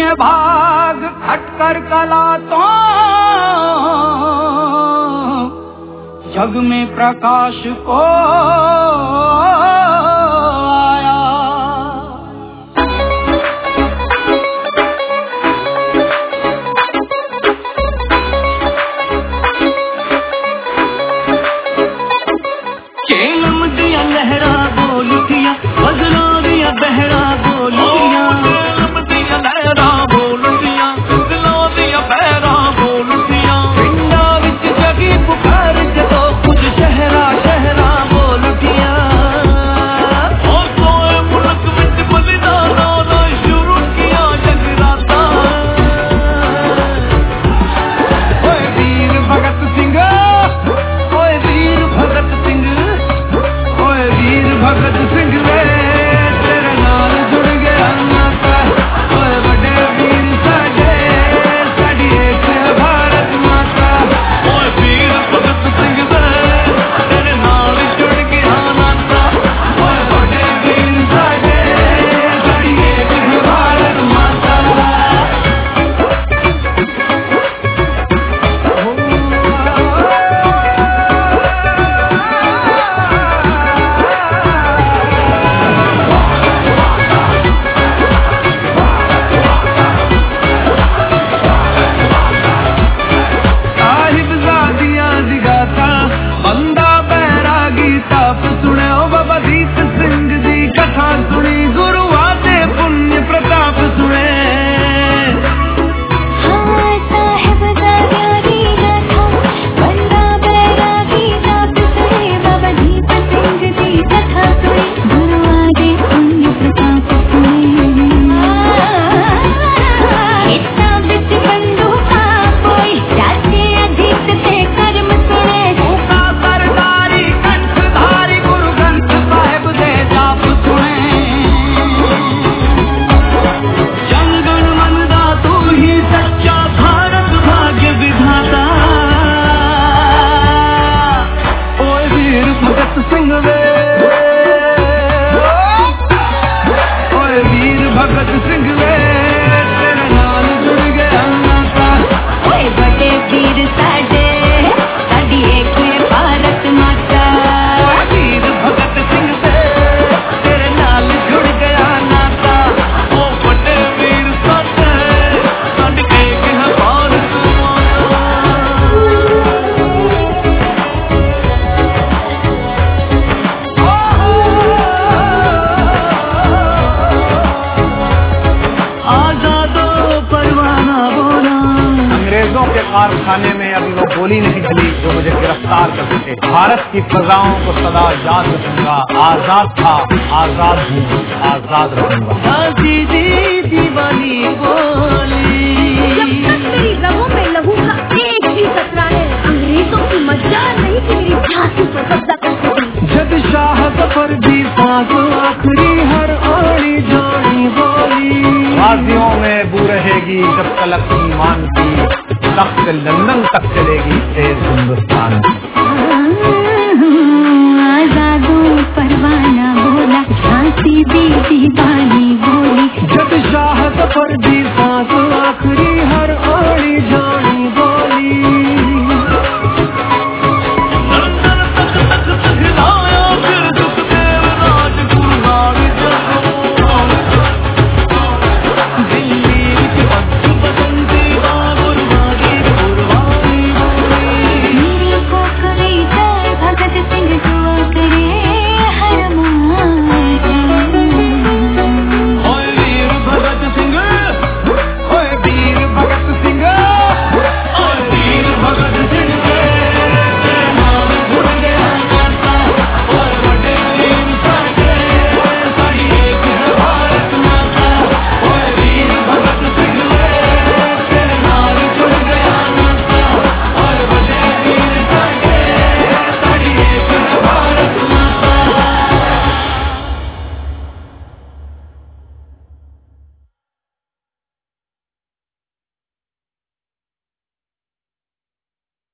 जिसने भाग खटकर कला तो जग में प्रकाश को आया। चेलम दिया लहरा बोल दिया, बदला दिया बहरा बोल दिया, चेलम दिया लहरा बोल दिया, बदला दिया बहरा बोल दिया, पिंडा विच जगी पुकार जदों कुछ शहरा शहरा बोल दिया, और सोए मुल्क विच बलिदाना दा शुरू किया जगराता। ओए वीर भगत सिंह, ओए वीर भगत सिंह, ओए वीर भगत सिंह वे तेरे नाल जुड़ गया नाता। ओए बड़े वीर साडे साडी एक भारत माता। ओए वीर भगत सिंह वे तेरे नाल जुड़ गया नाता। ओए बड़े वीर साडे साडी एक भारत माता। साहिब ज़ादिया दिगाता बंदा बैरागी ताप सुने ओ बाबा दीप सिंह दी कथा सुनी, गुरुआ दे पुण्य प्रताप सुने। साहिब ज़ादिया दिगाता बंदा बैरागी ताप सुने, बाबा दीप सिंह दी कथा सुनी, गुरुआ दे पुण्य प्रताप सुने। इतना बिच बंदूका कोई राजे अधिक ते कर्म सुने, भूखा सरदारी कंठधारी गुरु ग्रंथ साहिब दे जाप सुने। जंगल मनदा तू ही सच्चा भारत भाग्य विधाता। ओए वीर भगत सिंह वे, ओए वीर भगत सिंह वे तेरे नाल जुड़ गया नाता। ओए बड़े वीर साडे साडी एक भारत माता। ओए वीर भगत सिंह वे तेरे नाल जुड़ गया नाता। ओ बड़े वीर साडे साडी एक है भारत माता। आजादो परवाना बोला। अंग्रेजों के कारखाने में अभी वो गोली नहीं चली जो मुझे गिरफ्तार कर सके। भारत की प्रजाओं को सदा याद रखूंगा। आजाद था, आजाद हूँ, आजाद रहूंगा। दीदी दीवानी बोली। जब तक मेरी रगों में लहू का एक भी कतरा है, अंग्रेजों की मजाल नहीं कि मेरी झांसी पर कब्जा कर सके। जब शाह जफर दी सांस आखिरी हर आड़ी जानी बोली। वादियों में बू रहेगी जब तलक ईमान की, तख्त लंदन तक चलेगी तेज हिंदुस्तान की। आजादो परवाना बोला, झांसी दी दीवानी बोली। जब शाह जफर दी सांस आखिरी